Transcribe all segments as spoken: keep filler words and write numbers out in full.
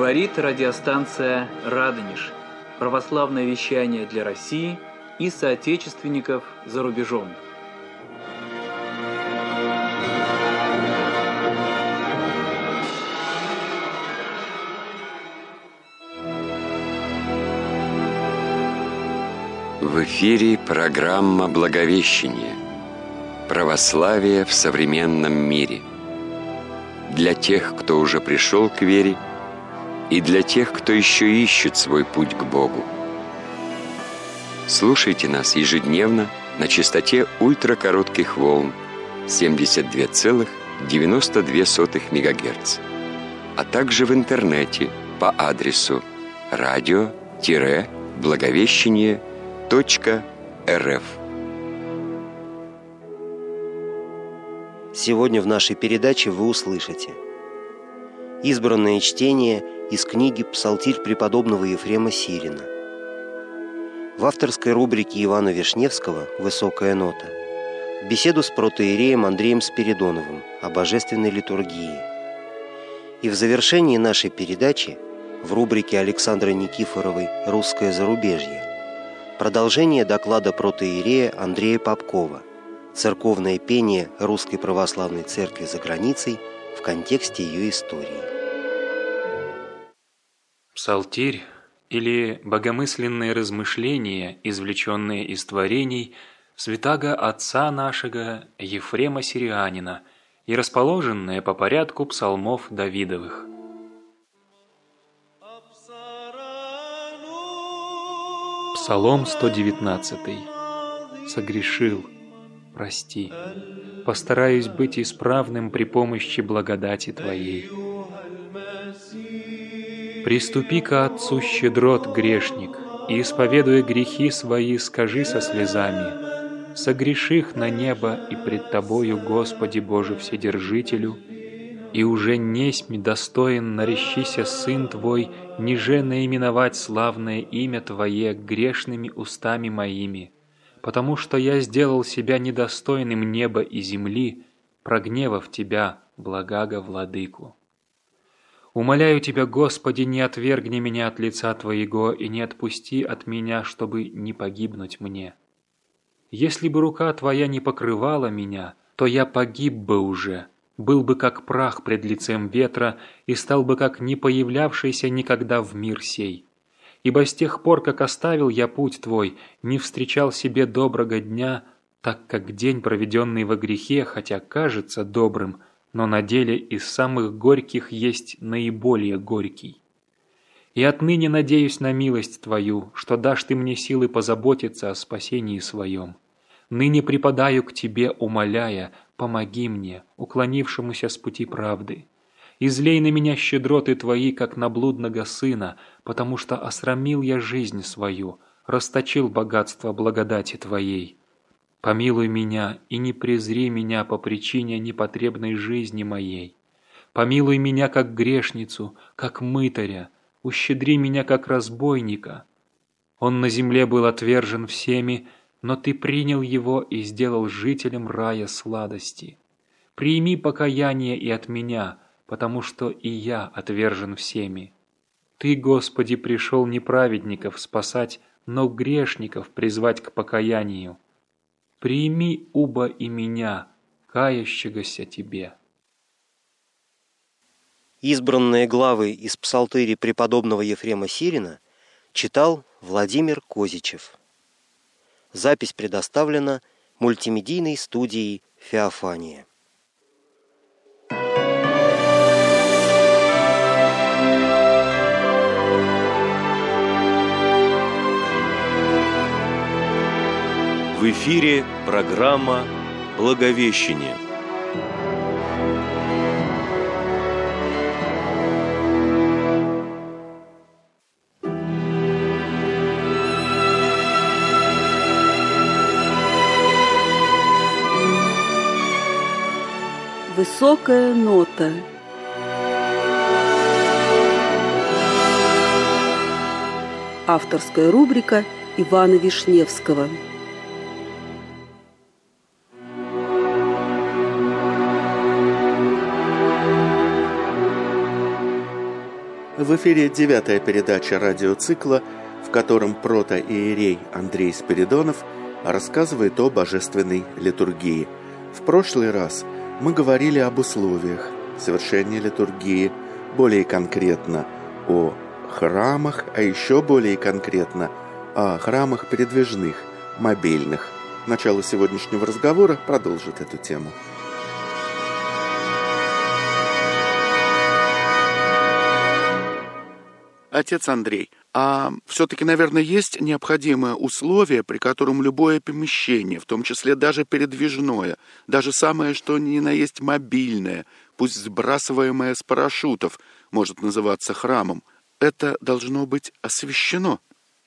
Говорит радиостанция «Радонеж». Православное вещание для России и соотечественников за рубежом. В эфире программа «Благовещение. Православие в современном мире». Для тех, кто уже пришел к вере, и для тех, кто еще ищет свой путь к Богу. Слушайте нас ежедневно на частоте ультракоротких волн семьдесят два целых девяносто две сотых мегагерца, а также в интернете по адресу радио-благовещение точка рф. Сегодня в нашей передаче вы услышите избранное чтение из книги «Псалтирь преподобного Ефрема Сирина». В авторской рубрике Ивана Вишневского «Высокая нота» беседу с протоиереем Андреем Спиридоновым о божественной литургии. И в завершении нашей передачи в рубрике Александры Никифоровой «Русское зарубежье» продолжение доклада протоиерея Андрея Попкова «Церковное пение Русской Православной Церкви за границей в контексте ее истории». Псалтирь или богомысленные размышления, извлеченные из творений святаго отца нашего Ефрема Сирианина и расположенные по порядку псалмов Давидовых. Псалом сто девятнадцатый. Согрешил, прости. Постараюсь быть исправным при помощи благодати Твоей. Приступи ко Отцу щедрот, грешник, и, исповедуя грехи свои, скажи со слезами: согреших на небо и пред Тобою, Господи Боже Вседержителю, и уже несмь достоин нарещися Сын Твой, ниже наименовать славное имя Твое грешными устами моими, потому что я сделал себя недостойным неба и земли, прогневав Тебя, благаго Владыку. Умоляю Тебя, Господи, не отвергни меня от лица Твоего и не отпусти от меня, чтобы не погибнуть мне. Если бы рука Твоя не покрывала меня, то я погиб бы уже, был бы как прах пред лицем ветра и стал бы как не появлявшийся никогда в мир сей. Ибо с тех пор, как оставил я путь Твой, не встречал себе доброго дня, так как день, проведенный во грехе, хотя кажется добрым, но на деле из самых горьких есть наиболее горький. И отныне надеюсь на милость Твою, что дашь Ты мне силы позаботиться о спасении своем. Ныне припадаю к Тебе, умоляя: помоги мне, уклонившемуся с пути правды. Излей на меня щедроты Твои, как на блудного сына, потому что осрамил я жизнь свою, расточил богатство благодати Твоей. Помилуй меня и не презри меня по причине непотребной жизни моей. Помилуй меня как грешницу, как мытаря, ущедри меня как разбойника. Он на земле был отвержен всеми, но Ты принял его и сделал жителем рая сладости. Прими покаяние и от меня, потому что и я отвержен всеми. Ты, Господи, пришел не праведников спасать, но грешников призвать к покаянию. Прими уба и меня, каящегося Тебе. Избранные главы из псалтыри преподобного Ефрема Сирина читал Владимир Козичев. Запись предоставлена мультимедийной студией «Феофания». В эфире программа «Благовещение». Высокая нота. Авторская рубрика Ивана Вишневского. В эфире девятая передача радиоцикла, в котором протоиерей Андрей Спиридонов рассказывает о божественной литургии. В прошлый раз мы говорили об условиях совершения литургии, более конкретно о храмах, а еще более конкретно о храмах передвижных, мобильных. Начало сегодняшнего разговора продолжит эту тему. Отец Андрей, а все-таки, наверное, есть необходимое условие, при котором любое помещение, в том числе даже передвижное, даже самое, что ни на есть мобильное, пусть сбрасываемое с парашютов, может называться храмом, это должно быть освящено?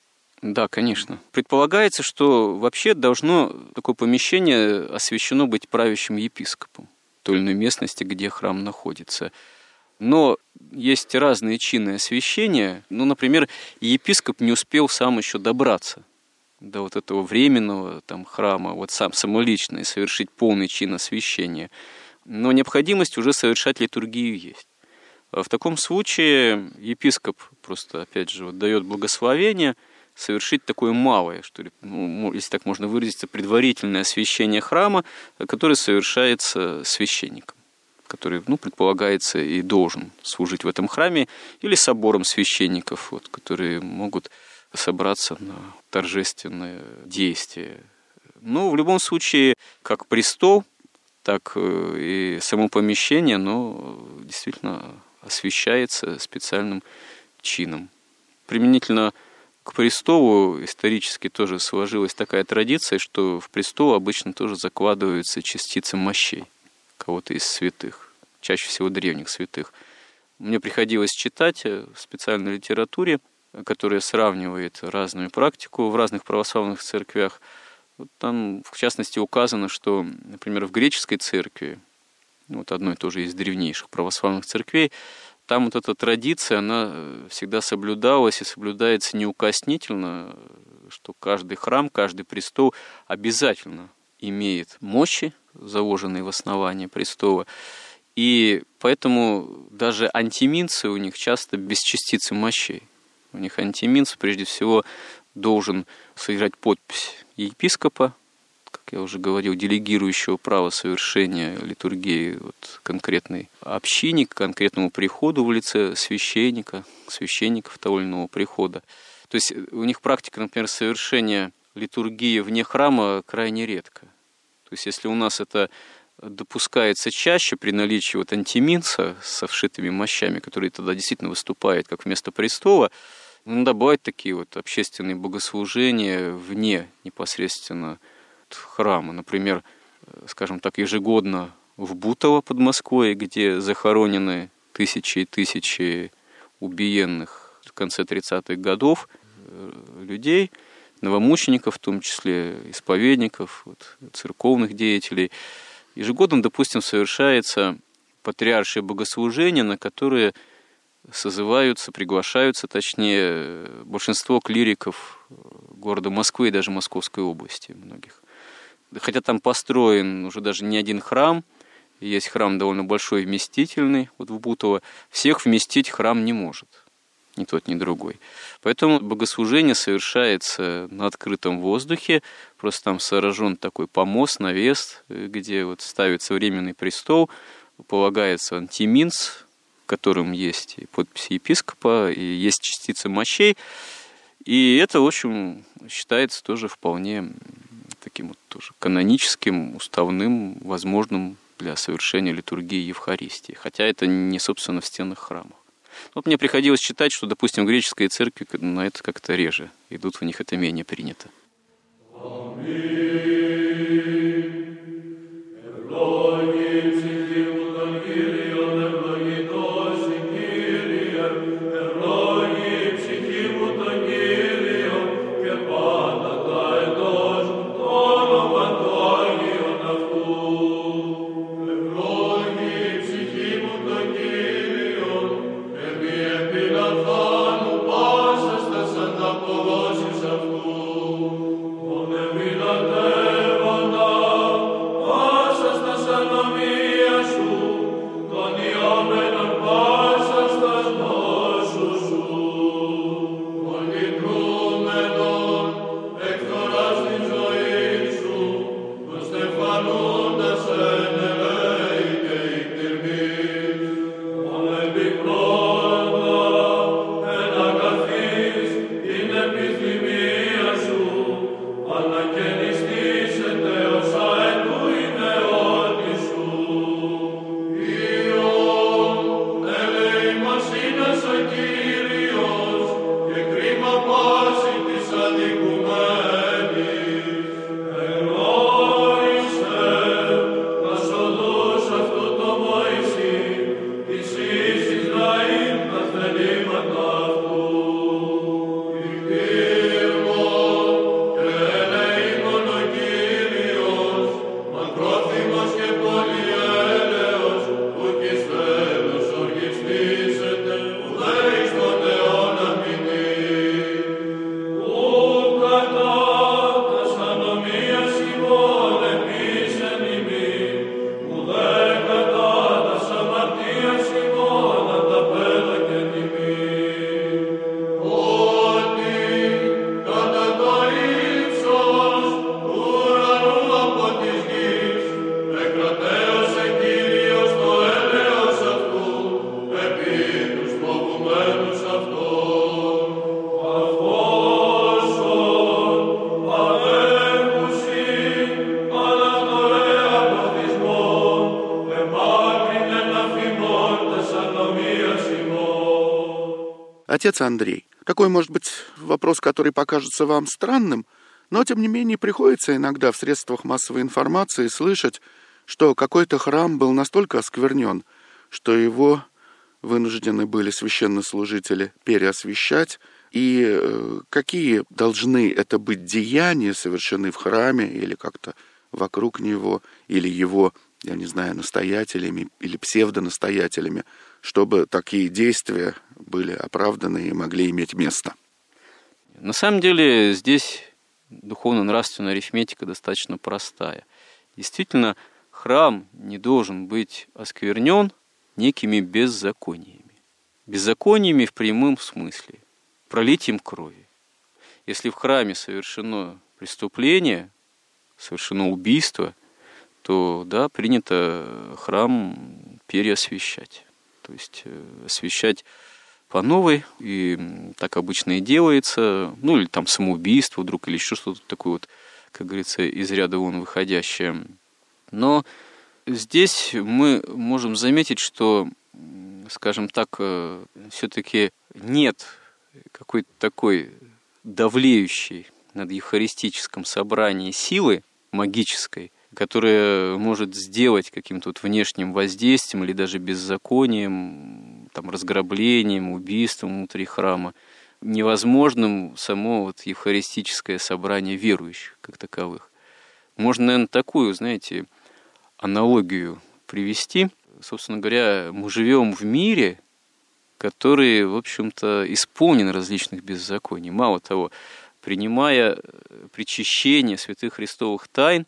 Да, конечно. Предполагается, что вообще должно такое помещение освящено быть правящим епископом той или иной местности, где храм находится. Но есть разные чины освящения. Ну, например, епископ не успел сам еще добраться до вот этого временного там, храма, вот сам самолично, и совершить полный чин освящения. Но необходимость уже совершать литургию есть. В таком случае епископ просто, опять же, вот, дает благословение совершить такое малое, что ли, ну, если так можно выразиться, предварительное освящение храма, которое совершается священником, который, ну, предполагается и должен служить в этом храме, или собором священников, вот, которые могут собраться на торжественное действие. Но в любом случае, как престол, так и само помещение, оно действительно освящается специальным чином. Применительно к престолу исторически тоже сложилась такая традиция, что в престол обычно тоже закладываются частицы мощей кого-то из святых, чаще всего древних святых. Мне приходилось читать в специальной литературе, которая сравнивает разную практику в разных православных церквях. Вот там, в частности, указано, что, например, в греческой церкви, вот одной тоже из древнейших православных церквей, там вот эта традиция, она всегда соблюдалась и соблюдается неукоснительно, что каждый храм, каждый престол обязательно имеет мощи, заложенные в основании престола, и поэтому даже антиминцы у них часто без частицы мощей. У них антиминц, прежде всего, должен содержать подпись епископа, как я уже говорил, делегирующего право совершения литургии вот, конкретной общине, к конкретному приходу в лице священника, священников того или иного прихода. То есть у них практика, например, совершения литургии вне храма крайне редко. То есть если у нас это допускается чаще при наличии вот антиминца со вшитыми мощами, который тогда действительно выступает как вместо престола, иногда бывают такие вот общественные богослужения вне непосредственно храма. Например, скажем так, ежегодно в Бутово под Москвой, где захоронены тысячи и тысячи убиенных в конце тридцатых годов людей, новомучеников, в том числе исповедников, вот, церковных деятелей. Ежегодно, допустим, совершается патриаршие богослужения, на которые созываются, приглашаются, точнее, большинство клириков города Москвы и даже Московской области многих. Хотя там построен уже даже не один храм, есть храм довольно большой и вместительный, вот в Бутово, всех вместить храм не может, ни тот, ни другой. Поэтому богослужение совершается на открытом воздухе, просто там сооружен такой помост, навес, где вот ставится временный престол, полагается антиминц, в котором есть и подпись епископа, и есть частицы мощей, и это, в общем, считается тоже вполне таким вот тоже каноническим, уставным, возможным для совершения литургии Евхаристии. Хотя это не, собственно, в стенах храма. Вот мне приходилось читать, что, допустим, в греческой церкви на это как-то реже идут, у них это менее принято. Amen. Отец Андрей, такой, может быть, вопрос, который покажется вам странным, но, тем не менее, приходится иногда в средствах массовой информации слышать, что какой-то храм был настолько осквернен, что его вынуждены были священнослужители переосвящать, и э, какие должны это быть деяния, совершены в храме или как-то вокруг него, или его, я не знаю, настоятелями или псевдонастоятелями, чтобы такие действия были оправданы и могли иметь место. На самом деле здесь духовно-нравственная арифметика достаточно простая. Действительно, храм не должен быть осквернен некими беззакониями. Беззакониями в прямом смысле, пролитием крови. Если в храме совершено преступление, совершено убийство, то, да, принято храм переосвящать. То есть освящать по новой, и так обычно и делается, ну или там самоубийство вдруг, или еще что-то такое вот, как говорится, из ряда вон выходящее. Но здесь мы можем заметить, что, скажем так, все-таки нет какой-то такой давлеющей над евхаристическом собрании силы магической, которая может сделать каким-то вот внешним воздействием или даже беззаконием, там, разграблением, убийством внутри храма невозможным само вот евхаристическое собрание верующих как таковых. Можно, наверное, такую, знаете, аналогию привести. Собственно говоря, мы живем в мире, который, в общем-то, исполнен различных беззаконий. Мало того, принимая причащение святых христовых тайн,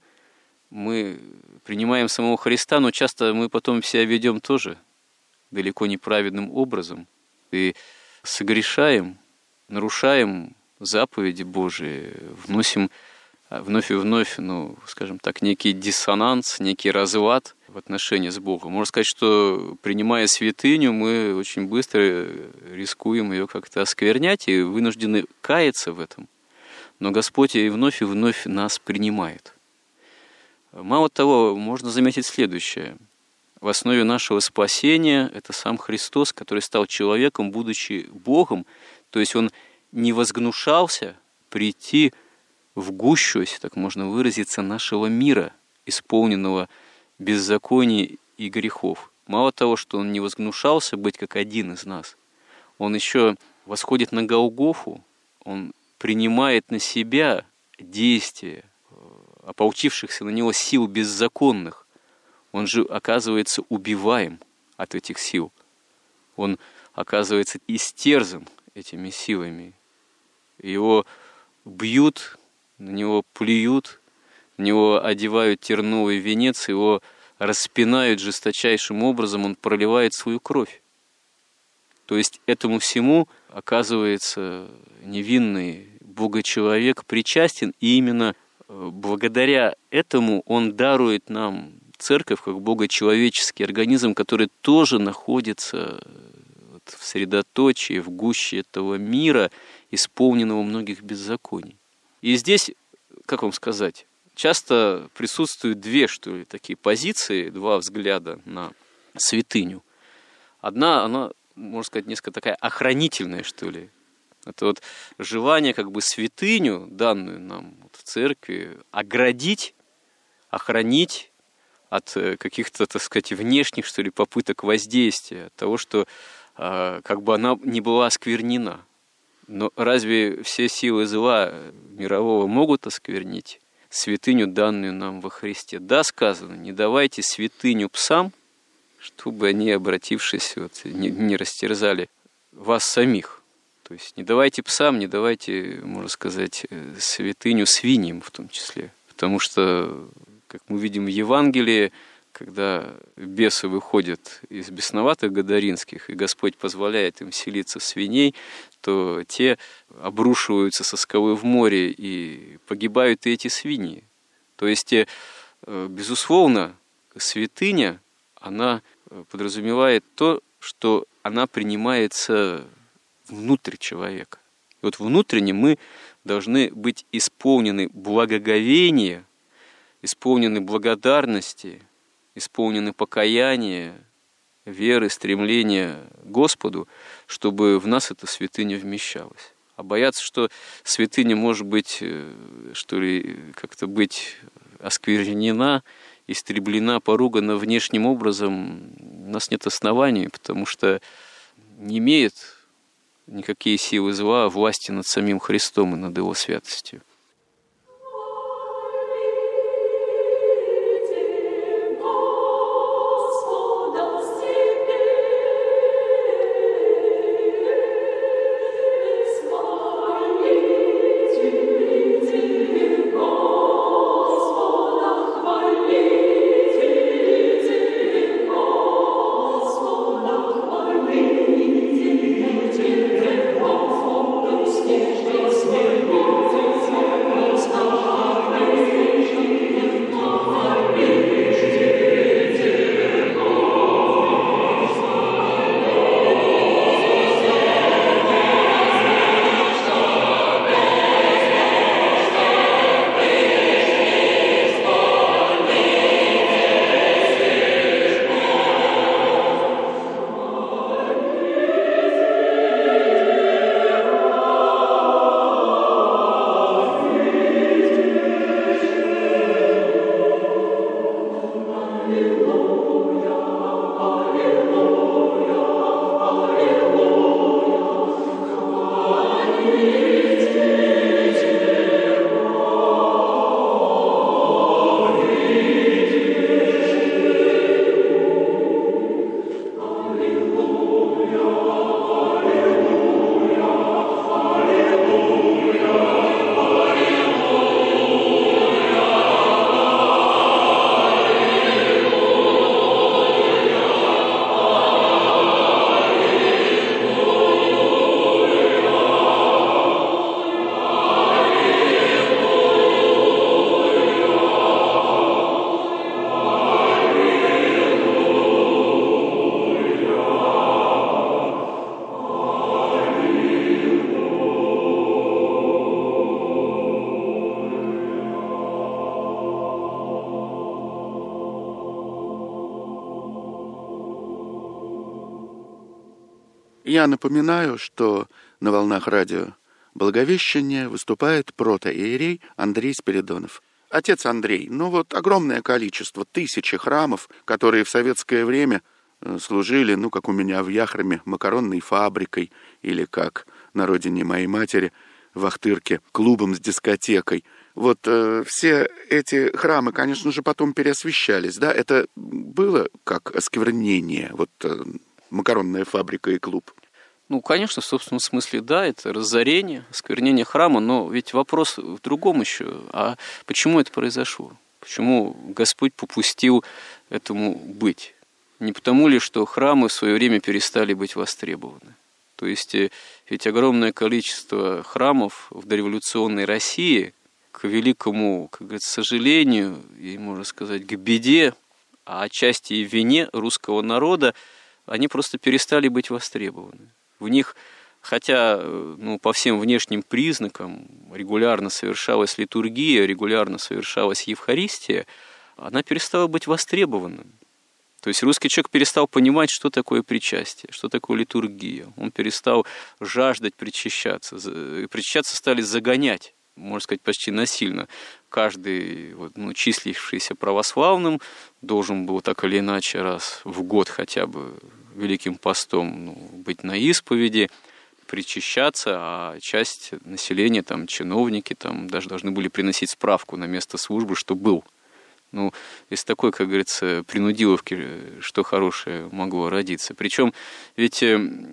мы принимаем самого Христа, но часто мы потом себя ведем тоже далеко не праведным образом и согрешаем, нарушаем заповеди Божии, вносим вновь и вновь, ну, скажем так, некий диссонанс, некий разлад в отношении с Богом. Можно сказать, что, принимая святыню, мы очень быстро рискуем ее как-то осквернять и вынуждены каяться в этом. Но Господь и вновь и вновь нас принимает. Мало того, можно заметить следующее. В основе нашего спасения это сам Христос, который стал человеком, будучи Богом, то есть Он не возгнушался прийти в гущу, если так можно выразиться, нашего мира, исполненного беззаконий и грехов. Мало того, что Он не возгнушался быть как один из нас, Он еще восходит на Голгофу, Он принимает на себя действия ополчившихся на Него сил беззаконных. Он же, оказывается, убиваем от этих сил. Он, оказывается, истерзан этими силами. Его бьют, на него плюют, на него одевают терновый венец, его распинают жесточайшим образом, он проливает свою кровь. То есть этому всему, оказывается, невинный Богочеловек причастен, и именно благодаря этому он дарует нам церковь как богочеловеческий организм, который тоже находится в средоточии, в гуще этого мира, исполненного многих беззаконий. И здесь, как вам сказать, часто присутствуют две, что ли, такие позиции, два взгляда на святыню. Одна, она, можно сказать, несколько такая охранительная, что ли. Это вот желание как бы святыню, данную нам вот в церкви, оградить, охранить от каких-то, так сказать, внешних, что ли, попыток воздействия, от того, что э, как бы она не была осквернена. Но разве все силы зла мирового могут осквернить святыню, данную нам во Христе? Да, сказано, не давайте святыню псам, чтобы они, обратившись, вот, не, не растерзали вас самих. То есть не давайте псам, не давайте, можно сказать, святыню свиньям в том числе. Потому что, как мы видим в Евангелии, когда бесы выходят из бесноватых гадаринских, и Господь позволяет им селиться в свиней, то те обрушиваются со скалы в море, и погибают и эти свиньи. То есть, безусловно, святыня, она подразумевает то, что она принимается внутрь человека. И вот внутренне мы должны быть исполнены благоговения, исполнены благодарности, исполнены покаяния веры, стремления к Господу, чтобы в нас эта святыня вмещалась. А бояться, что святыня может быть, что ли, как-то быть осквернена, истреблена, поругана внешним образом, у нас нет оснований, потому что не имеет никакие силы зла власти над самим Христом и над Его святостью. Я напоминаю, что на волнах радио Благовещения выступает протоиерей Андрей Спиридонов. Отец Андрей, ну вот огромное количество, тысячи храмов, которые в советское время служили, ну как у меня в Яхроме, макаронной фабрикой, или как на родине моей матери, в Ахтырке, клубом с дискотекой. Вот э, все эти храмы, конечно же, потом переосвящались, да? Это было как осквернение, вот э, макаронная фабрика и клуб? Ну, конечно, в собственном смысле, да, это разорение, осквернение храма, но ведь вопрос в другом еще. А почему это произошло? Почему Господь попустил этому быть? Не потому ли, что храмы в свое время перестали быть востребованы? То есть, ведь огромное количество храмов в дореволюционной России, к великому, как говорится, сожалению, и, можно сказать, к беде, а отчасти и вине русского народа, они просто перестали быть востребованы. В них, хотя ну, по всем внешним признакам регулярно совершалась литургия, регулярно совершалась Евхаристия, она перестала быть востребованной. То есть русский человек перестал понимать, что такое причастие, что такое литургия. Он перестал жаждать причащаться. Причащаться стали загонять, можно сказать, почти насильно. Каждый, вот, ну, числившийся православным должен был так или иначе раз в год хотя бы Великим постом ну, быть на исповеди, причащаться, а часть населения, там, чиновники, там, даже должны были приносить справку на место службы, что был. Ну, из такой, как говорится, принудиловки, что хорошее могло родиться. Причем ведь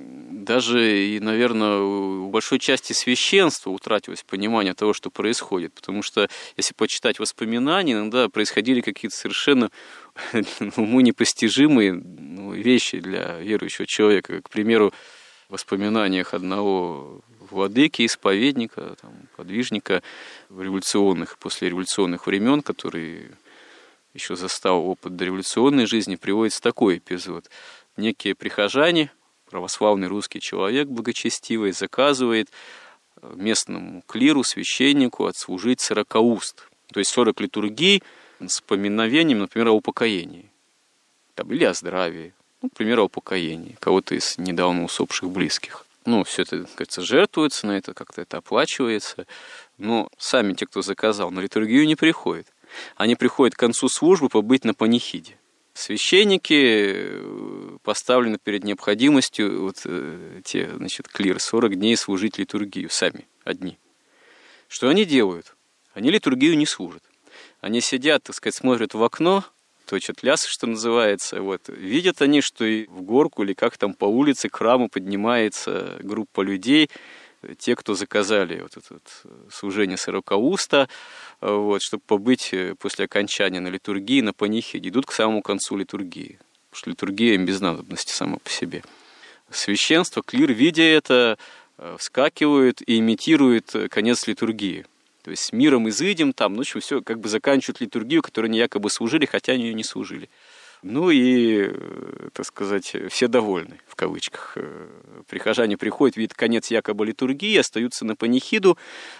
даже, и, наверное, у большой части священства утратилось понимание того, что происходит. Потому что, если почитать воспоминания, иногда происходили какие-то совершенно уму непостижимые ну, вещи для верующего человека. К примеру, в воспоминаниях одного владыки, исповедника, там, подвижника революционных, послереволюционных времен, который еще застал опыт дореволюционной жизни, приводится такой эпизод. Некие прихожане, православный русский человек благочестивый, заказывает местному клиру, священнику отслужить сорокауст, то есть сорок литургий с поминовением, например, о упокоении там, или о здравии. Ну, к примеру, о покаянии кого-то из недавно усопших близких. Ну, все это, кажется, жертвуется, на это как-то это оплачивается. Но сами те, кто заказал, на литургию не приходят. Они приходят к концу службы побыть на панихиде. Священники поставлены перед необходимостью, вот те, значит, клир, сорок дней служить литургию, сами, одни. Что они делают? Они литургию не служат. Они сидят, так сказать, смотрят в окно, точат лясы, что называется. Вот. Видят они, что и в горку или как там по улице к храму поднимается группа людей, те, кто заказали вот это вот служение сорокауста, вот, чтобы побыть после окончания на литургии, на панихиде, идут к самому концу литургии. Потому что литургия им без надобности сама по себе. Священство, клир, видя это, вскакивают и имитируют конец литургии. То есть с миром изыдем, там, ну, в общем, все как бы заканчивают литургию, которую они якобы служили, хотя они ее не служили. Ну и, так сказать, все довольны, в кавычках. Прихожане приходят, видят конец якобы литургии, остаются на панихиду.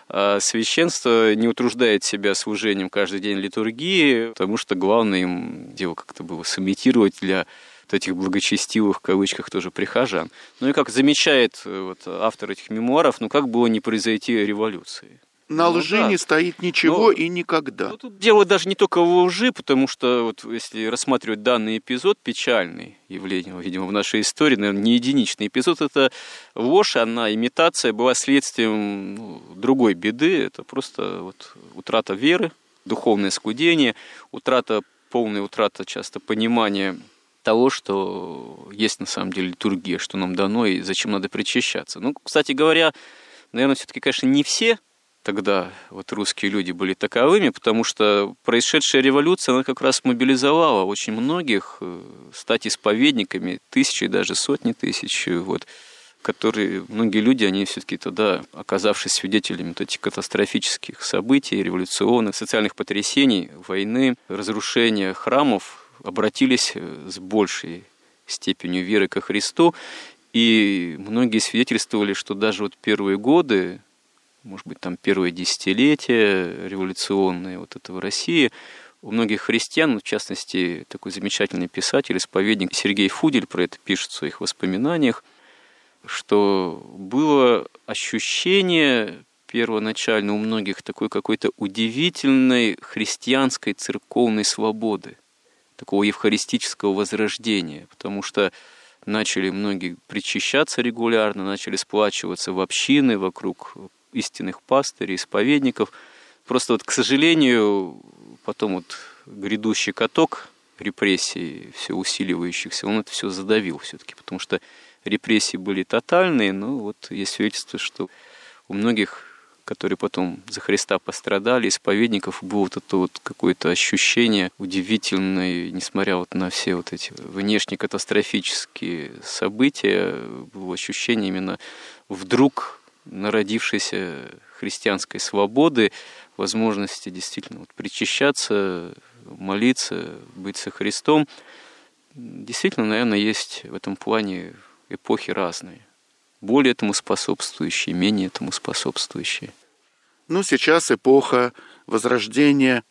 А священство не утруждает себя служением каждый день литургии, потому что главное им дело как-то было сымитировать для вот этих благочестивых, в кавычках, тоже прихожан. Ну и как замечает вот автор этих мемуаров, ну как было не произойти революции? На ну, лжи да. не стоит ничего Но, и никогда. Ну, тут дело даже не только в лжи, потому что вот, если рассматривать данный эпизод, печальный явление, видимо, в нашей истории, наверное, не единичный эпизод, это ложь, она, имитация была следствием ну, другой беды, это просто вот, утрата веры, духовное скудение, утрата, полная утрата часто понимания того, что есть на самом деле литургия, что нам дано и зачем надо причащаться. Ну, кстати говоря, наверное, все-таки, конечно, не все тогда вот русские люди были таковыми, потому что происшедшая революция, она как раз мобилизовала очень многих стать исповедниками, тысячи, даже сотни тысяч, вот, которые, многие люди, они все-таки тогда, оказавшись свидетелями вот этих катастрофических событий, революционных, социальных потрясений, войны, разрушения храмов, обратились с большей степенью веры ко Христу, и многие свидетельствовали, что даже вот первые годы, может быть, там первое десятилетие революционное вот этого России, у многих христиан, в частности, такой замечательный писатель, исповедник Сергей Фудель про это пишет в своих воспоминаниях, что было ощущение первоначально у многих такой какой-то удивительной христианской церковной свободы, такого евхаристического возрождения, потому что начали многие причащаться регулярно, начали сплачиваться в общины вокруг истинных пастырей, исповедников. Просто вот, к сожалению, потом вот грядущий каток репрессий, все усиливающихся, он это все задавил все-таки, потому что репрессии были тотальные, но вот есть свидетельство, что у многих, которые потом за Христа пострадали, исповедников, было вот это вот какое-то ощущение удивительное, несмотря вот на все вот эти внешне катастрофические события, было ощущение именно вдруг народившейся христианской свободы, возможности действительно вот, причащаться, молиться, быть со Христом. Действительно, наверное, есть в этом плане эпохи разные. Более этому способствующие, менее этому способствующие. Ну, сейчас эпоха Возрождения,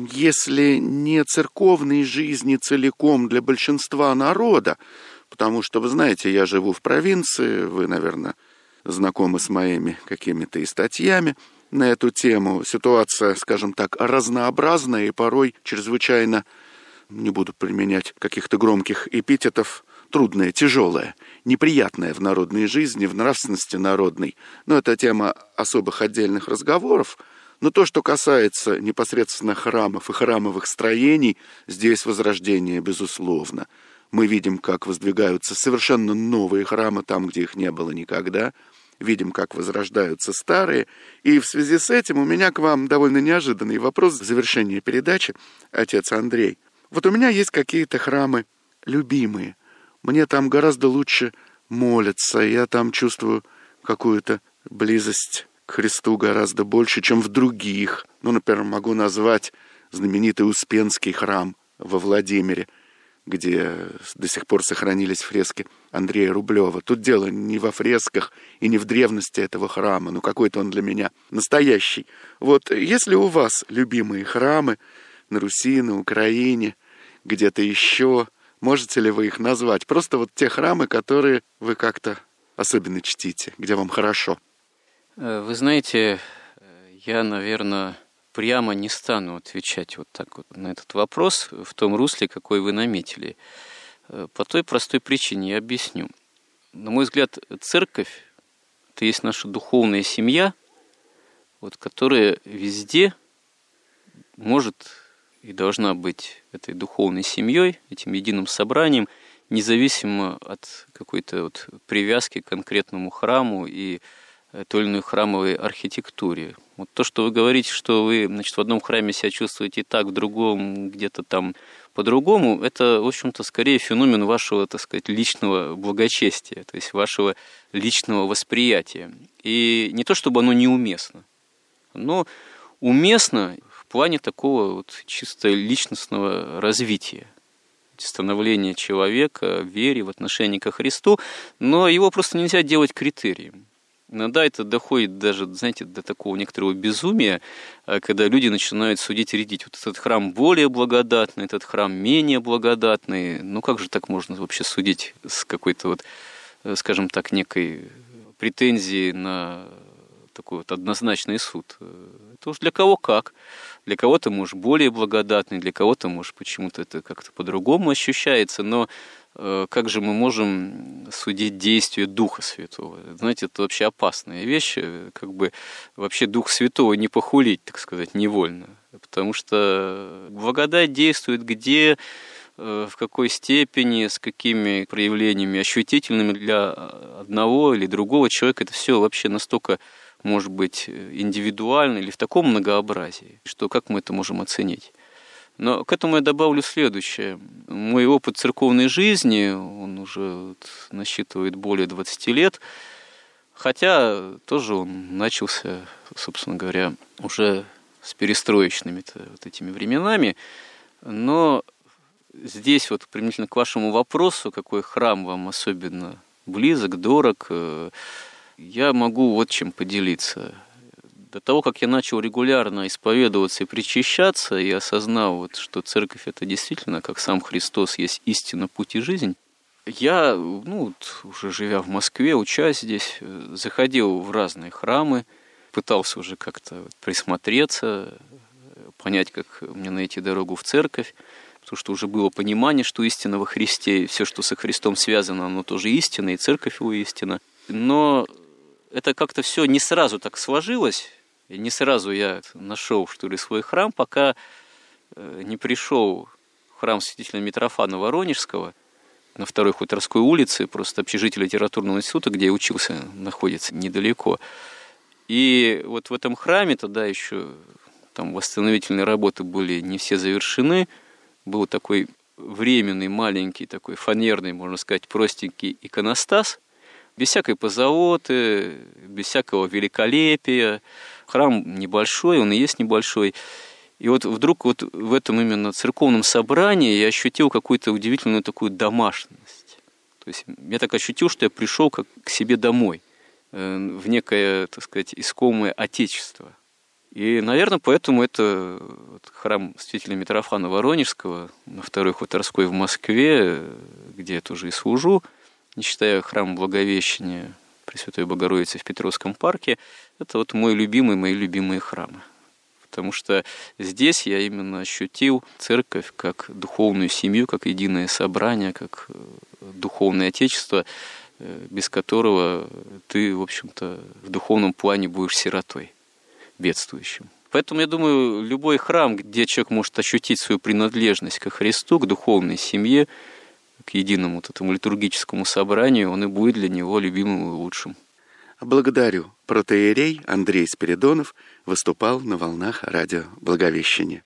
если не церковной жизни целиком для большинства народа, потому что, вы знаете, я живу в провинции, вы, наверное, знакомы с моими какими-то и статьями на эту тему. Ситуация, скажем так, разнообразная и порой чрезвычайно, не буду применять каких-то громких эпитетов, трудная, тяжелая, неприятная в народной жизни, в нравственности народной. Но это тема особых отдельных разговоров. Но то, что касается непосредственно храмов и храмовых строений, здесь возрождение, безусловно. Мы видим, как воздвигаются совершенно новые храмы там, где их не было никогда. Видим, как возрождаются старые. И в связи с этим у меня к вам довольно неожиданный вопрос в завершении передачи, отец Андрей. Вот у меня есть какие-то храмы любимые. Мне там гораздо лучше молятся. Я там чувствую какую-то близость к Христу гораздо больше, чем в других. Ну, например, могу назвать знаменитый Успенский храм во Владимире, где до сих пор сохранились фрески Андрея Рублева. Тут дело не во фресках и не в древности этого храма, но какой-то он для меня настоящий. Вот если у вас любимые храмы на Руси, на Украине, где-то еще, Можете ли вы их назвать? Просто вот те храмы, которые вы как-то особенно чтите, где вам хорошо. Вы знаете, я, наверное, прямо не стану отвечать вот так вот на этот вопрос в том русле, какой вы наметили. По той простой причине я объясню. На мой взгляд, церковь – это есть наша духовная семья, вот, которая везде может и должна быть этой духовной семьей, этим единым собранием, независимо от какой-то вот привязки к конкретному храму и той или иной храмовой архитектуре. Вот то, что вы говорите, что вы, значит, в одном храме себя чувствуете так, в другом где-то там по-другому, это, в общем-то, скорее феномен вашего, так сказать, личного благочестия, то есть вашего личного восприятия. И не то, чтобы оно неуместно, но уместно в плане такого вот чисто личностного развития, становления человека в вере, в отношении ко Христу, но его просто нельзя делать критерием. Иногда это доходит даже, знаете, до такого некоторого безумия, когда люди начинают судить и рядить. Вот этот храм более благодатный, этот храм менее благодатный. Ну как же так можно вообще судить с какой-то вот, скажем так, некой претензией на такой вот однозначный суд? Это уж для кого как. Для кого-то, может, более благодатный, для кого-то, может, почему-то это как-то по-другому ощущается, но как же мы можем судить действие Духа Святого? Знаете, это вообще опасная вещь, как бы вообще Дух Святого не похулить, так сказать, невольно, потому что благодать действует где, в какой степени, с какими проявлениями ощутительными для одного или другого человека, это все вообще настолько может быть индивидуально или в таком многообразии, что как мы это можем оценить? Но к этому я добавлю следующее. Мой опыт церковной жизни, он уже вот насчитывает более двадцати лет, хотя тоже он начался, собственно говоря, уже с перестроечными вот этими временами, но здесь вот применительно к вашему вопросу, какой храм вам особенно близок, дорог, я могу вот чем поделиться. До того, как я начал регулярно исповедоваться и причащаться, и осознал, вот, что церковь – это действительно, как сам Христос, есть истина, путь и жизнь, я, ну, вот, уже живя в Москве, учась здесь, заходил в разные храмы, пытался уже как-то присмотреться, понять, как мне найти дорогу в церковь, потому что уже было понимание, что истина во Христе, и все, что со Христом связано, оно тоже истина, и церковь его истина. Но это как-то все не сразу так сложилось, и не сразу я нашел, что ли, свой храм, пока не пришел в храм святителя Митрофана Воронежского на второй Хуторской улице, просто общежитие литературного института, где я учился, находится недалеко. И вот в этом храме тогда еще там восстановительные работы были не все завершены, был такой временный, маленький, такой фанерный, можно сказать, простенький иконостас, без всякой позолоты, без всякого великолепия. Храм небольшой, он и есть небольшой. И вот вдруг вот в этом именно церковном собрании я ощутил какую-то удивительную такую домашность. То есть я так ощутил, что я пришел как к себе домой, в некое, так сказать, искомое отечество. И, наверное, поэтому это храм святителя Митрофана Воронежского на второй Хуторской в Москве, где я тоже и служу, не считая храма Благовещения Пресвятой Богородицы в Петровском парке, это вот мой любимый, мои любимые храмы. Потому что здесь я именно ощутил церковь как духовную семью, как единое собрание, как духовное отечество, без которого ты, в общем-то, в духовном плане будешь сиротой, бедствующим. Поэтому, я думаю, любой храм, где человек может ощутить свою принадлежность ко Христу, к духовной семье, к единому вот этому литургическому собранию, он и будет для него любимым и лучшим. Благодарю. Протоиерей Андрей Спиридонов выступал на волнах радио Благовещения.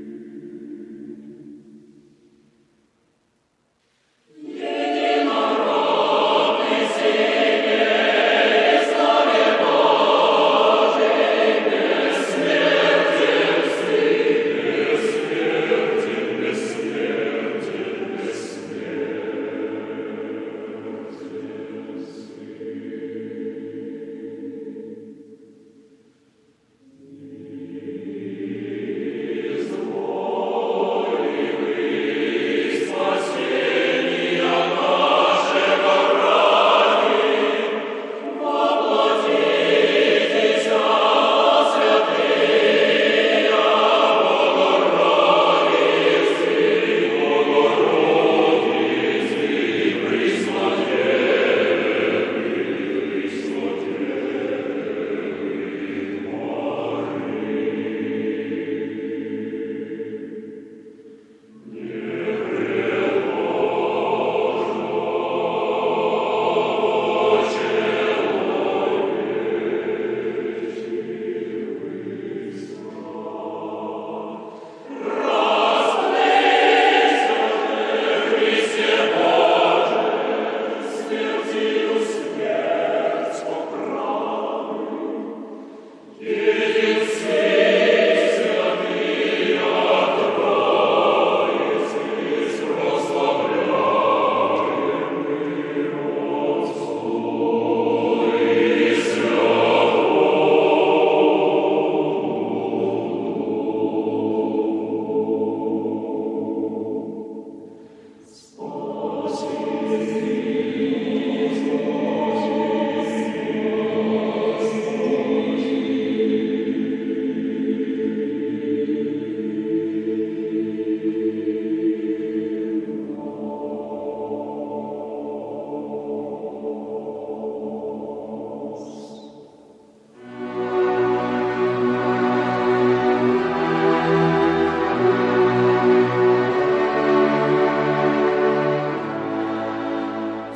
Едино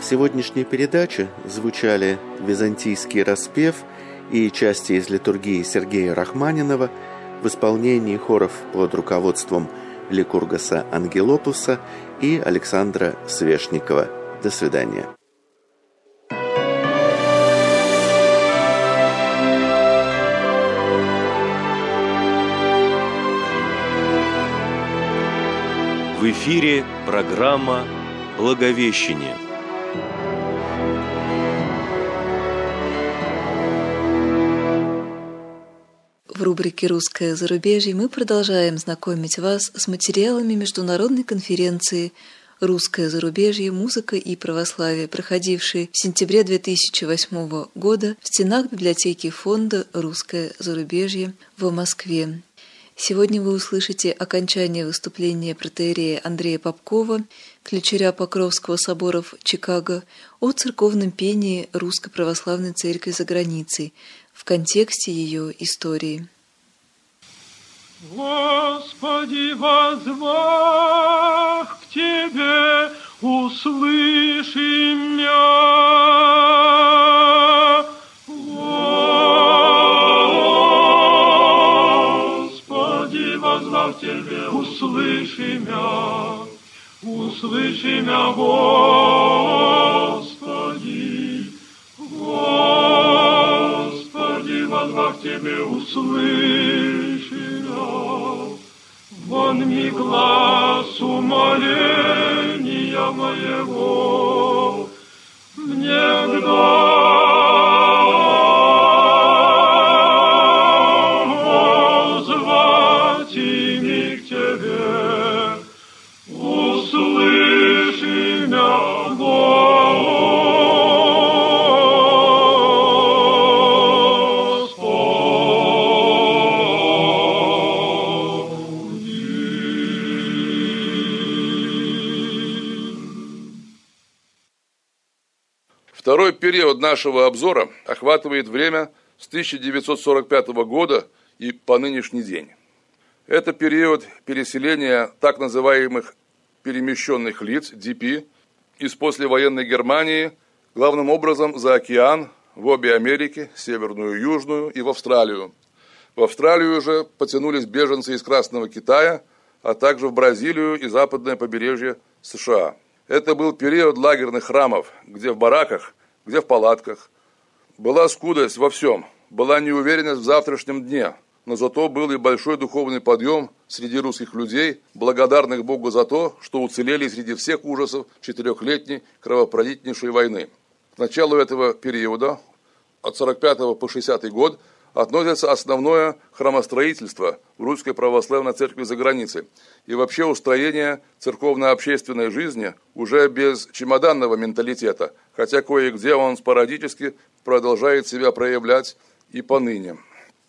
сегодняшней передаче звучали византийский распев и части из литургии Сергея Рахманинова в исполнении хоров под руководством Ликургаса Ангелопуса и Александра Свешникова. До свидания. В эфире программа «Благовещение». В рубрике «Русское зарубежье» мы продолжаем знакомить вас с материалами международной конференции «Русское зарубежье. Музыка и православие», проходившей в сентябре две тысячи восьмого года в стенах библиотеки фонда «Русское зарубежье» в Москве. Сегодня вы услышите окончание выступления протоиерея Андрея Попкова, ключаря Покровского собора в Чикаго, о церковном пении Русской Православной Церкви за границей в контексте ее истории. Господи, возвах к Тебе, услыши меня. Господи, возвах к Тебе, услыши меня. Услыши меня, Господи. Господи, возвах к Тебе, услыши меня. Вон ми глаз умоления моего, мне возвать ими к Тебе, услыши меня, Второй период нашего обзора охватывает время с тысяча девятьсот сорок пятого года и по нынешний день. Это период переселения так называемых перемещенных лиц, ди пи, из послевоенной Германии, главным образом за океан, в обе Америки, Северную и Южную, и в Австралию. В Австралию уже потянулись беженцы из Красного Китая, а также в Бразилию и западное побережье США. Это был период лагерных храмов, где в бараках, где в палатках. Была скудость во всем, была неуверенность в завтрашнем дне, но зато был и большой духовный подъем среди русских людей, благодарных Богу за то, что уцелели среди всех ужасов четырехлетней кровопролитнейшей войны. К началу этого периода, от сорок пятого по шестидесятый год, относится основное храмостроительство в Русской Православной Церкви за границей и вообще устроение церковно-общественной жизни уже без чемоданного менталитета, хотя кое-где он спорадически продолжает себя проявлять и поныне.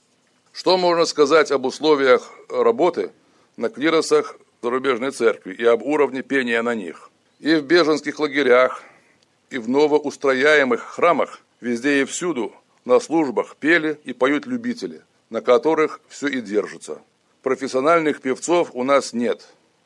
Что можно сказать об условиях работы на клиросах зарубежной церкви и об уровне пения на них? И в беженских лагерях, и в новоустрояемых храмах, везде и всюду, на службах пели и поют любители, на которых все и держится. Профессиональных певцов у нас нет.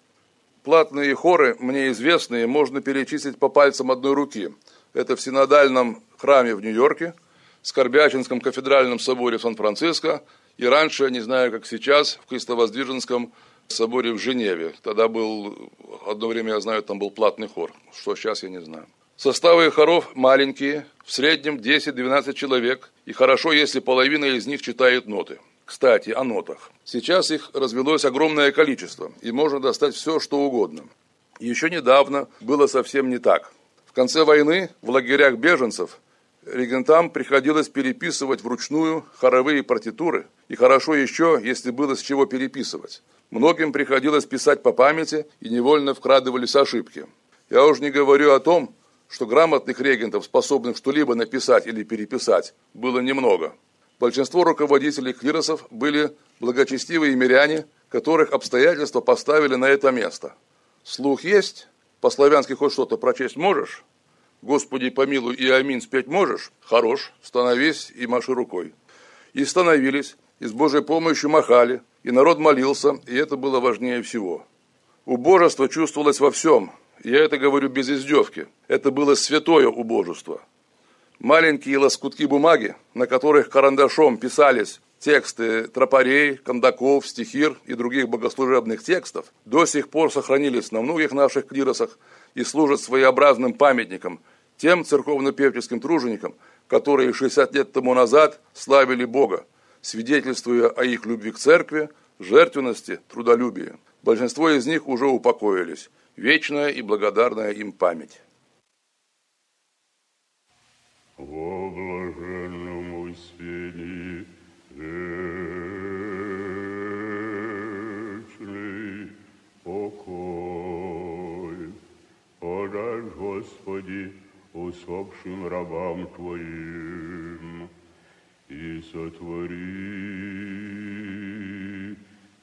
Платные хоры, мне известные, можно перечислить по пальцам одной руки. Это в Синодальном храме в Нью-Йорке, Скорбячинском кафедральном соборе в Сан-Франциско и раньше, не знаю, как сейчас, в Крестовоздвиженском соборе в Женеве. Тогда был, одно время, я знаю, там был платный хор. Что сейчас, я не знаю. Составы хоров маленькие, в среднем десять-двенадцать человек, и хорошо, если половина из них читает ноты. Кстати, о нотах. Сейчас их развелось огромное количество, и можно достать все, что угодно. Еще недавно было совсем не так. В конце войны в лагерях беженцев регентам приходилось переписывать вручную хоровые партитуры, и хорошо еще, если было с чего переписывать. Многим приходилось писать по памяти, и невольно вкрадывались ошибки. Я уж не говорю о том, что грамотных регентов, способных что-либо написать или переписать, было немного. Большинство руководителей клиросов были благочестивые миряне, которых обстоятельства поставили на это место. Слух есть? По-славянски хоть что-то прочесть можешь? Господи помилуй и аминь спеть можешь? Хорош, становись и маши рукой. И становились, и с Божьей помощью махали, и народ молился, и это было важнее всего. Убожество чувствовалось во всем, Я это говорю без издевки. Это было святое убожество. Маленькие лоскутки бумаги, на которых карандашом писались тексты тропарей, кондаков, стихир и других богослужебных текстов, до сих пор сохранились на многих наших клиросах и служат своеобразным памятником тем церковно-певческим труженикам, которые шестьдесят лет тому назад славили Бога, свидетельствуя о их любви к церкви, жертвенности, трудолюбии. Большинство из них уже упокоились. Вечная и благодарная им память. Во блаженном успении вечный покой подашь, Господи, усопшим рабам Твоим, и сотвори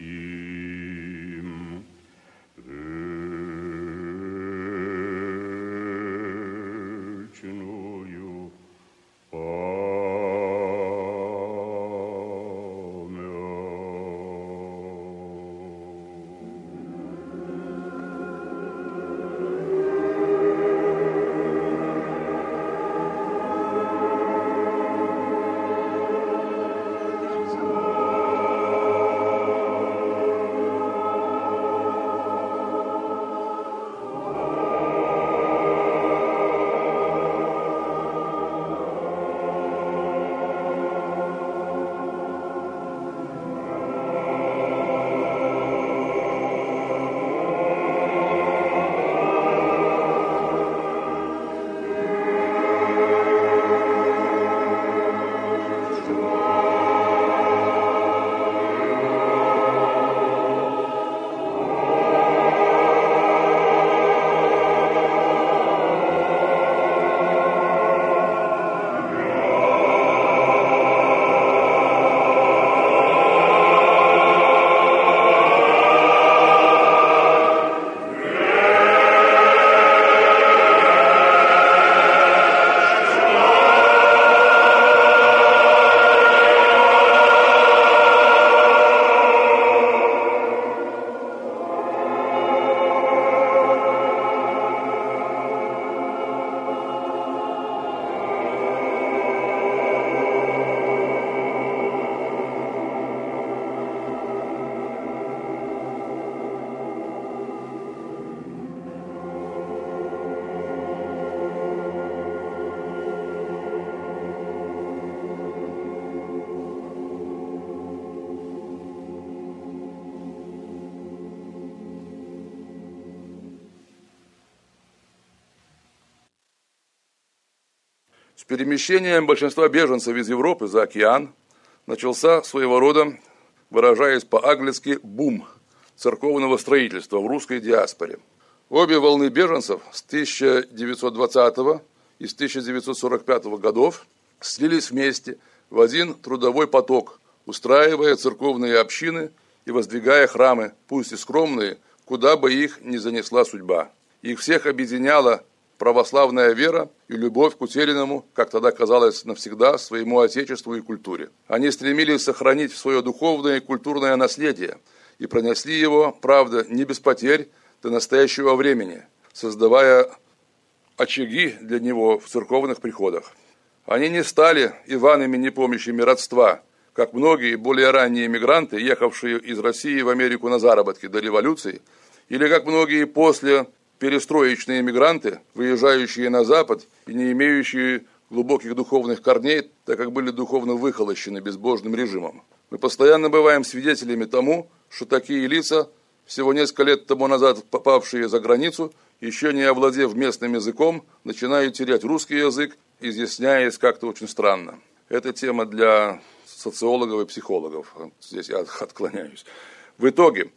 им вечную С перемещением большинства беженцев из Европы за океан начался своего рода, выражаясь по-английски, бум церковного строительства в русской диаспоре. Обе волны беженцев с тысяча девятьсот двадцатого и с тысяча девятьсот сорок пятого годов слились вместе в один трудовой поток, устраивая церковные общины и воздвигая храмы, пусть и скромные, куда бы их ни занесла судьба. Их всех объединяла православная вера и любовь к утерянному, как тогда казалось навсегда, своему отечеству и культуре. Они стремились сохранить свое духовное и культурное наследие и пронесли его, правда, не без потерь, до настоящего времени, создавая очаги для него в церковных приходах. Они не стали Иванами непомнящими родства, как многие более ранние эмигранты, ехавшие из России в Америку на заработки до революции, или как многие после перестроечные эмигранты, выезжающие на Запад и не имеющие глубоких духовных корней, так как были духовно выхолощены безбожным режимом. Мы постоянно бываем свидетелями тому, что такие лица, всего несколько лет тому назад попавшие за границу, еще не овладев местным языком, начинают терять русский язык, изъясняясь как-то очень странно. Это тема для социологов и психологов. Здесь я отклоняюсь. В итоге,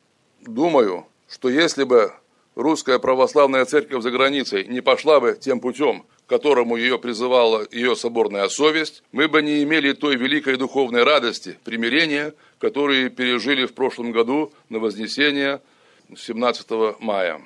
думаю, что если бы русская православная церковь за границей не пошла бы тем путем, к которому ее призывала ее соборная совесть, мы бы не имели той великой духовной радости, примирения, которые пережили в прошлом году на Вознесение семнадцатого мая.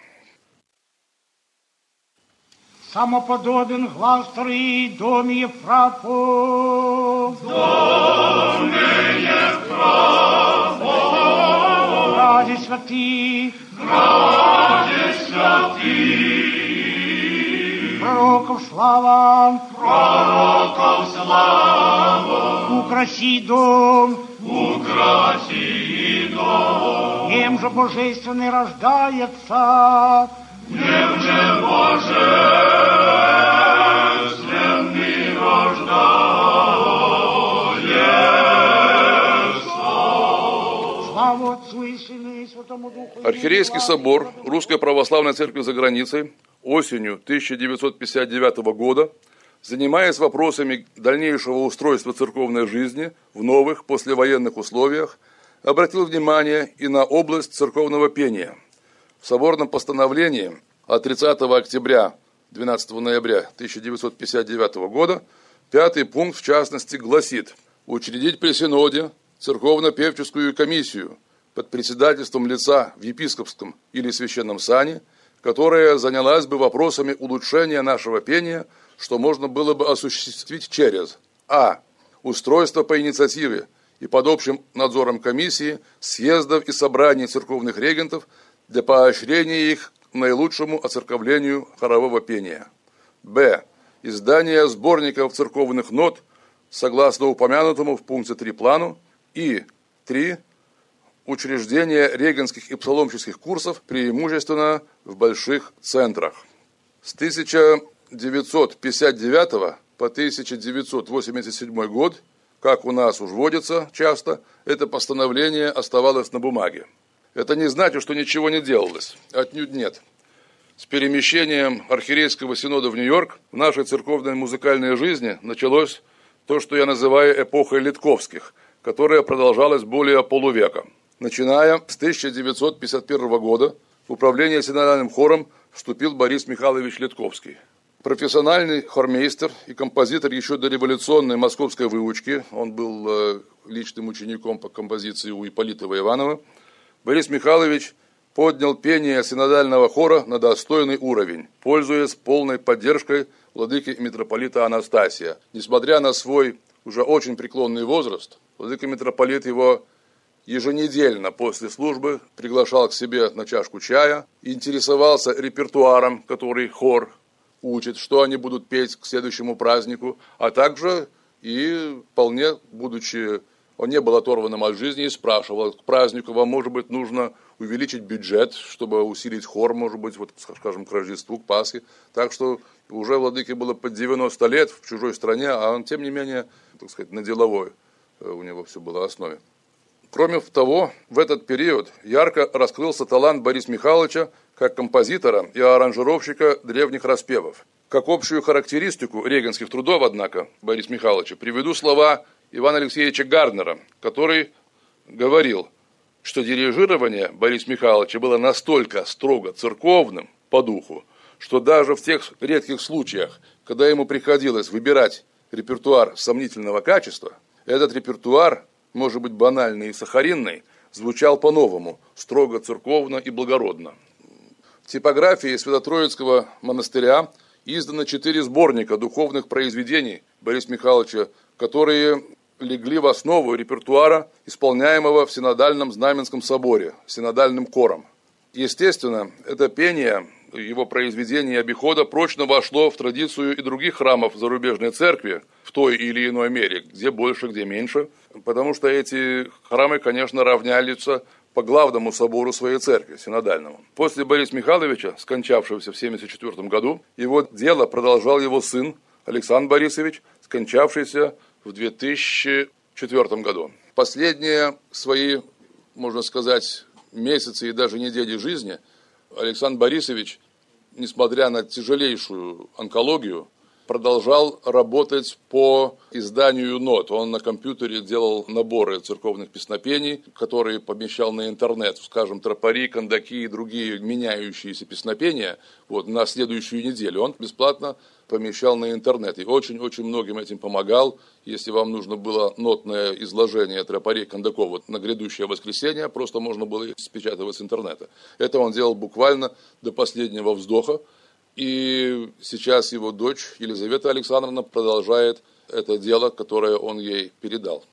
Самоподобен глаз Твоей, доме Ефрапов. Доме Ефрапов. Ради святых. Ради святых. Пророков слава, Пророков слава, украси дом, украси дом. Днем же божественный рождается, Днем же божественный рождается. Слава Отцу и Сыну и Святому Духу. Архиерейский собор Русской Православной Церкви за границей осенью тысяча девятьсот пятьдесят девятого года, занимаясь вопросами дальнейшего устройства церковной жизни в новых послевоенных условиях, обратил внимание и на область церковного пения. В соборном постановлении от тридцатого октября двенадцатого ноября тысяча девятьсот пятьдесят девятого года пятый пункт в частности гласит: учредить при Синоде церковно-певческую комиссию под председательством лица в епископском или священном сане, которая занялась бы вопросами улучшения нашего пения, что можно было бы осуществить через а. устройство по инициативе и под общим надзором комиссии съездов и собраний церковных регентов для поощрения их к наилучшему оцерковлению хорового пения. Б. Издание сборников церковных нот согласно упомянутому в пункте три плану. И три. Учреждение регентских и псаломческих курсов преимущественно в больших центрах. С тысяча девятьсот пятьдесят девятого по тысяча девятьсот восемьдесят седьмой год, как у нас уж водится часто, это постановление оставалось на бумаге. Это не значит, что ничего не делалось. Отнюдь нет. С перемещением архиерейского синода в Нью-Йорк в нашей церковной музыкальной жизни началось то, что я называю эпохой Литковских, которая продолжалась более полувека. Начиная с тысяча девятьсот пятьдесят первого года в управление синодальным хором вступил Борис Михайлович Литковский. Профессиональный хормейстер и композитор еще до революционной московской выучки, он был личным учеником по композиции у Ипполитова Иванова, Борис Михайлович поднял пение синодального хора на достойный уровень, пользуясь полной поддержкой владыки и митрополита Анастасия. Несмотря на свой уже очень преклонный возраст, владыка митрополит его еженедельно после службы приглашал к себе на чашку чая, интересовался репертуаром, который хор учит, что они будут петь к следующему празднику, а также и вполне, будучи, он не был оторванным от жизни, и спрашивал: к празднику вам, может быть, нужно увеличить бюджет, чтобы усилить хор, может быть, вот, скажем, к Рождеству, к Пасхе. Так что уже владыке было под девяносто лет в чужой стране, а он, тем не менее, так сказать, на деловой у него все было основе. Кроме того, в этот период ярко раскрылся талант Бориса Михайловича как композитора и аранжировщика древних распевов. Как общую характеристику регенских трудов, однако, Бориса Михайловича, приведу слова Ивана Алексеевича Гарднера, который говорил, что дирижирование Бориса Михайловича было настолько строго церковным по духу, что даже в тех редких случаях, когда ему приходилось выбирать репертуар сомнительного качества, этот репертуар, может быть, банальный и сахаринный, звучал по-новому, строго церковно и благородно. В типографии Свято-Троицкого монастыря издано четыре сборника духовных произведений Бориса Михайловича, которые легли в основу репертуара, исполняемого в Синодальном Знаменском соборе, Синодальным хором. Естественно, это пение, его произведение и обихода прочно вошло в традицию и других храмов зарубежной церкви в той или иной мере, где больше, где меньше, потому что эти храмы, конечно, равнялись по главному собору своей церкви, синодальному. После Бориса Михайловича, скончавшегося в семьдесят четвёртом году, его дело продолжал его сын Александр Борисович, скончавшийся в две тысячи четвёртом году. Последние свои, можно сказать, месяцы и даже недели жизни Александр Борисович, несмотря на тяжелейшую онкологию, продолжал работать по изданию нот. Он на компьютере делал наборы церковных песнопений, которые помещал на интернет, скажем, тропари, кандаки и другие меняющиеся песнопения, вот, на следующую неделю. Он бесплатно помещал на интернет и очень-очень многим этим помогал. Если вам нужно было нотное изложение тропарей, кандаков вот, на грядущее воскресенье, просто можно было их спечатывать с интернета. Это он делал буквально до последнего вздоха. И сейчас его дочь Елизавета Александровна продолжает это дело, которое он ей передал.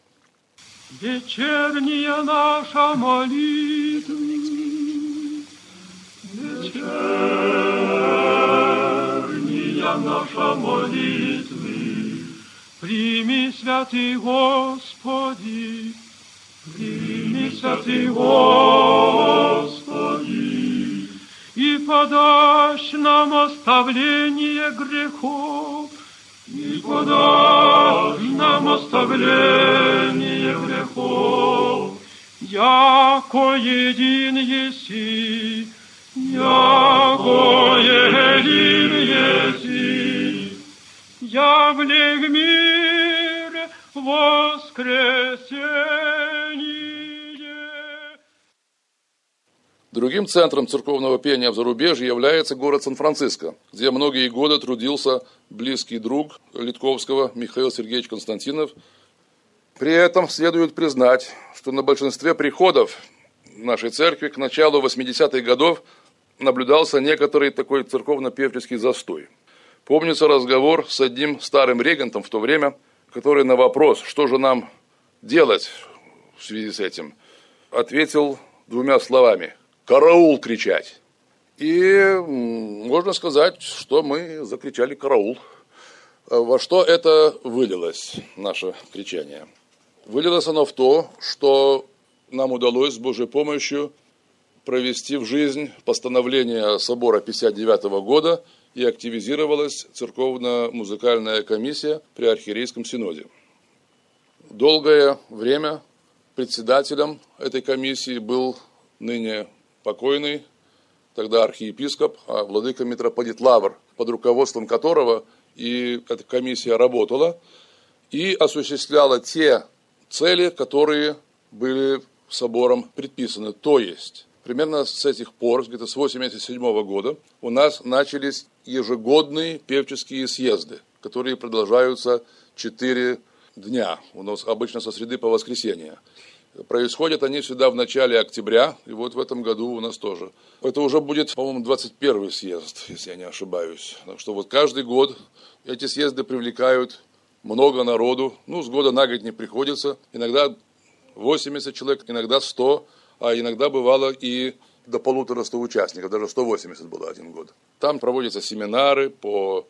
Вечерняя наша молитва, вечерняя наша молитвы. Прими, святый Господи, прими, святый Господи, и подашь нам оставление грехов, и подашь нам оставление грехов, яко един еси, яко един еси, явле в мир воскресение. Другим центром церковного пения в зарубежье является город Сан-Франциско, где многие годы трудился близкий друг Литковского Михаил Сергеевич Константинов. При этом следует признать, что на большинстве приходов нашей церкви к началу восьмидесятых годов наблюдался некоторый такой церковно-певческий застой. Помнится разговор с одним старым регентом в то время, который на вопрос, что же нам делать в связи с этим, ответил двумя словами: «Караул кричать!» И можно сказать, что мы закричали «караул». Во что это вылилось, наше кричание? Вылилось оно в то, что нам удалось с Божьей помощью провести в жизнь постановление собора пятьдесят девятого года, и активизировалась церковно-музыкальная комиссия при архиерейском синоде. Долгое время председателем этой комиссии был ныне покойный, тогда архиепископ, а владыка митрополит Лавр, под руководством которого и эта комиссия работала и осуществляла те цели, которые были собором предписаны. То есть, примерно с этих пор, где-то с восемьдесят седьмого года, у нас начались ежегодные певческие съезды, которые продолжаются четыре дня, у нас обычно со среды по воскресенье. Происходят они всегда в начале октября, и вот в этом году у нас тоже. Это уже будет, по-моему, двадцать первый съезд, если я не ошибаюсь. Так что вот каждый год эти съезды привлекают много народу, ну, с года на год не приходится, иногда восемьдесят человек, иногда сто, а иногда бывало и до полутора ста участников, даже сто восемьдесят было один год. Там проводятся семинары по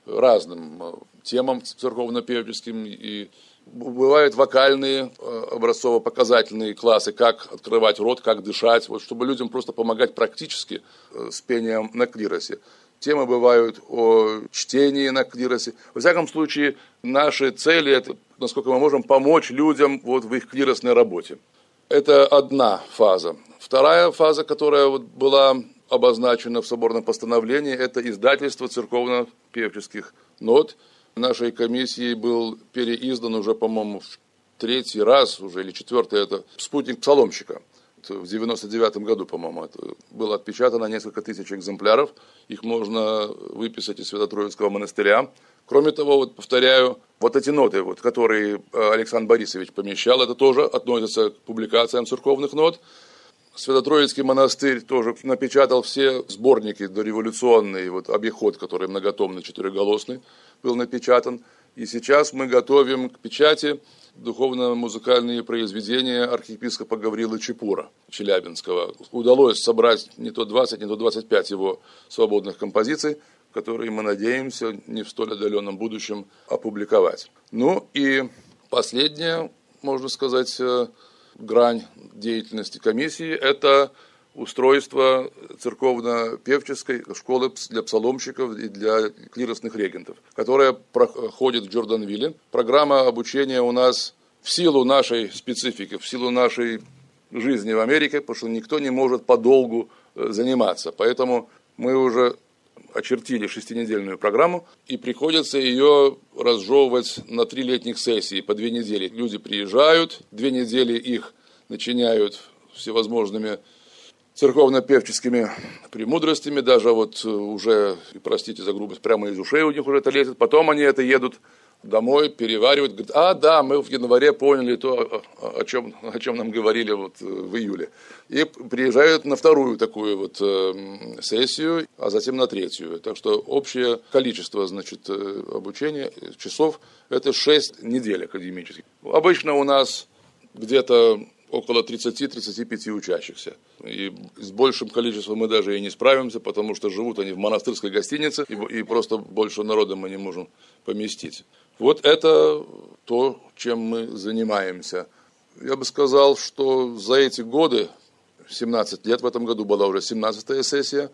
разным темам церковно-певческим, и бывают вокальные образцово-показательные классы, как открывать рот, как дышать, вот, чтобы людям просто помогать практически с пением на клиросе. Темы бывают о чтении на клиросе. Во всяком случае, наши цели – это, насколько мы можем помочь людям вот в их клиросной работе. Это одна фаза. Вторая фаза, которая вот была обозначена в соборном постановлении, это издательство церковно-певческих нот. Нашей комиссией был переиздан уже, по-моему, в третий раз уже, или четвертый, это «Спутник псаломщика». В девяносто девятом году, по-моему, это было отпечатано несколько тысяч экземпляров. Их можно выписать из Свято-Троицкого монастыря. Кроме того, вот, повторяю, вот эти ноты, вот, которые Александр Борисович помещал, это тоже относится к публикациям церковных нот. Свято-Троицкий монастырь тоже напечатал все сборники дореволюционные, вот обиход, который многотомный, четырехголосный, был напечатан. И сейчас мы готовим к печати духовно-музыкальные произведения архиепископа Гаврила Чепура Челябинского. Удалось собрать не то двадцать, не то двадцать пять его свободных композиций, которые мы надеемся не в столь отдаленном будущем опубликовать. Ну и последняя, можно сказать, грань деятельности комиссии – это устройство церковно-певческой школы для псаломщиков и для клиросных регентов, которая проходит в Джорданвилле. Программа обучения у нас в силу нашей специфики, в силу нашей жизни в Америке, потому что никто не может подолгу заниматься. Поэтому мы уже очертили шестинедельную программу, и приходится ее разжевывать на три летних сессии по две недели. Люди приезжают, две недели их начиняют всевозможными церковно-певческими премудростями, даже вот уже, простите за грубость, прямо из ушей у них уже это лезет. Потом они это едут домой, переваривают, говорят: а, да, мы в январе поняли то, о чем, о чем нам говорили вот в июле. И приезжают на вторую такую вот сессию, а затем на третью. Так что общее количество, значит, обучения, часов, это шесть недель академических. Обычно у нас где-то около тридцати-тридцати пяти учащихся. И с большим количеством мы даже и не справимся, потому что живут они в монастырской гостинице, и, и просто больше народа мы не можем поместить. Вот это то, чем мы занимаемся. Я бы сказал, что за эти годы, семнадцать лет, в этом году была уже семнадцатая сессия,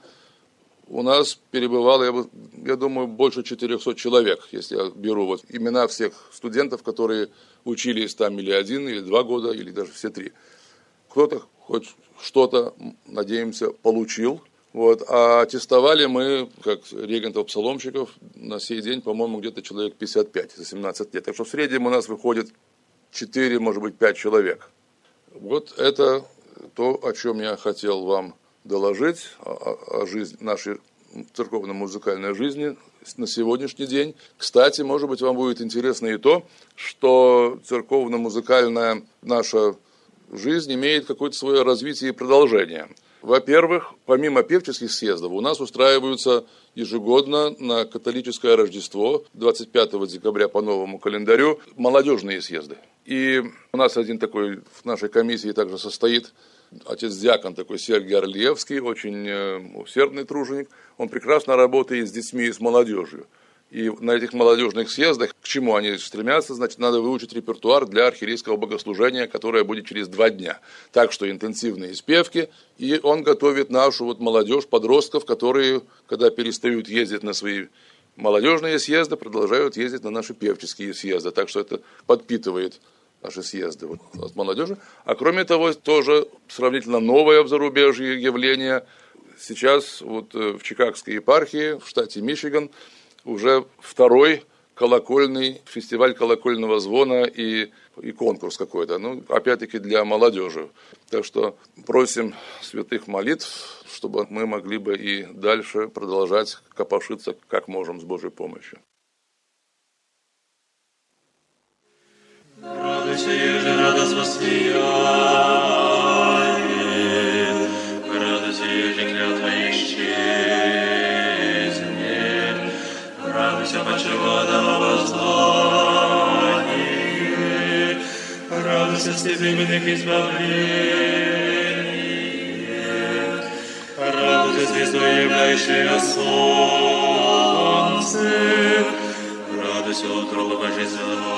у нас перебывало, я, бы, я думаю, больше четырехсот человек, если я беру вот имена всех студентов, которые учились там или один, или два года, или даже все три. Кто-то хоть что-то, надеемся, получил. Вот. А аттестовали мы, как регентов-псаломщиков, на сей день, по-моему, где-то человек пятьдесят пять за семнадцать лет. Так что в среднем у нас выходит четыре, может быть, пять человек. Вот это то, о чем я хотел вам доложить, о, о жизни, нашей церковно-музыкальной жизни на сегодняшний день. Кстати, может быть, вам будет интересно и то, что церковно-музыкальная наша жизнь имеет какое-то свое развитие и продолжение. Во-первых, помимо певческих съездов, у нас устраиваются ежегодно на католическое Рождество, двадцать пятого декабря по новому календарю, молодежные съезды. И у нас один такой в нашей комиссии также состоит отец-диакон такой Сергий Орлиевский, очень усердный труженик. Он прекрасно работает с детьми и с молодежью. И на этих молодежных съездах, к чему они стремятся, значит, надо выучить репертуар для архиерейского богослужения, которое будет через два дня. Так что интенсивные спевки, и он готовит нашу вот молодежь, подростков, которые, когда перестают ездить на свои молодежные съезды, продолжают ездить на наши певческие съезды. Так что это подпитывает наши съезды вот, от молодежи. А кроме того, тоже сравнительно новое в зарубежье явление. Сейчас вот в Чикагской епархии, в штате Мичиган, уже второй колокольный, фестиваль колокольного звона и, и конкурс какой-то. Ну, опять-таки для молодежи. Так что просим святых молитв, чтобы мы могли бы и дальше продолжать копошиться, как можем, с Божьей помощью. Радуйся, еже радость воссияет, радуйся, еже клятва исчезнет, радуйся, почивада воззвание, радуйся, степенных избавление, радуйся, звездой являющая солнце, радуйся, утроба божественного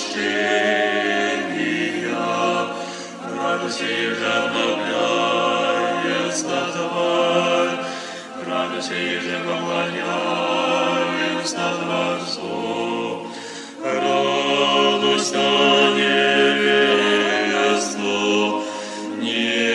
воплощения, радуйся, еже обновляется тварь, радуйся, еже поклоняется Творцу, радуйся, невесту, не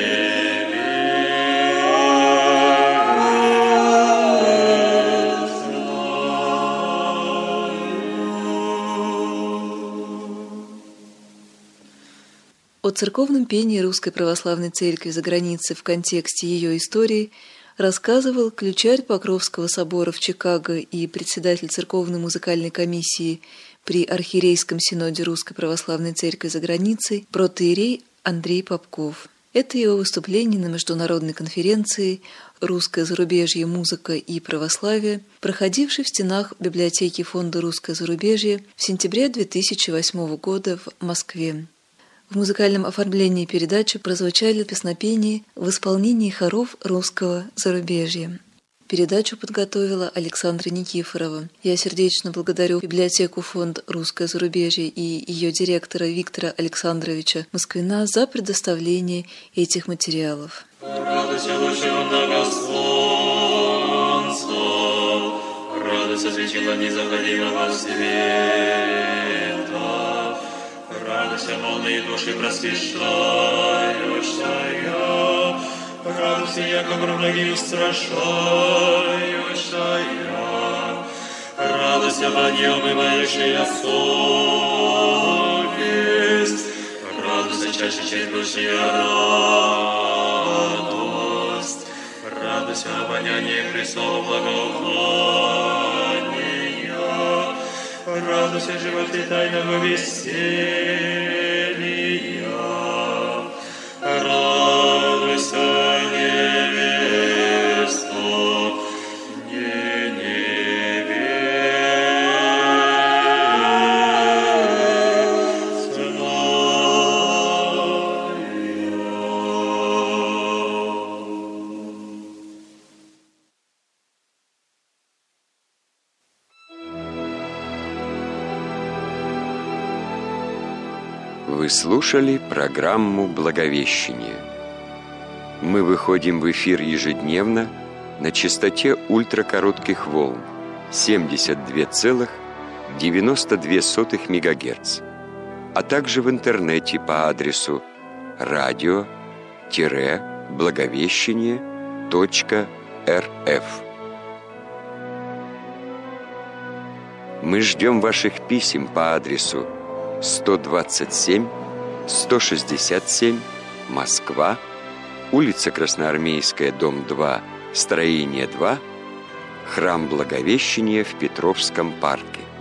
О церковном пении Русской Православной Церкви за границей в контексте ее истории рассказывал ключарь Покровского собора в Чикаго и председатель Церковной музыкальной комиссии при Архиерейском синоде Русской Православной Церкви за границей протоиерей Андрей Попков. Это его выступление на международной конференции «Русское зарубежье. Музыка и православие», проходившей в стенах библиотеки Фонда «Русское зарубежье» в сентябре две тысячи восьмого года в Москве. В музыкальном оформлении передачи прозвучали песнопения в исполнении хоров русского зарубежья. Передачу подготовила Александра Никифорова. Я сердечно благодарю библиотеку Фонд «Русское зарубежье» и ее директора Виктора Александровича Москвина за предоставление этих материалов. Радуйся, лучше много солнца, радуйся, светила незаходимого света, радуйся, волны души просвещающая, радуйся, яко враги устрашающая, радуйся, воде умывающая совесть, радуйся, чаще черпающая радость, радуйся, обоняние Христова благоухания, радуйся, животы тайного веселья, радуйся, невесту, не невестная. Вы слушали программу «Благовещение». Мы выходим в эфир ежедневно на частоте ультракоротких волн семьдесят два целых девяносто две сотых мегагерц, а также в интернете по адресу радио-благовещение точка рф. Мы ждем ваших писем по адресу сто двадцать семь сто шестьдесят семь, Москва, улица Красноармейская, дом два, строение два, храм Благовещения в Петровском парке.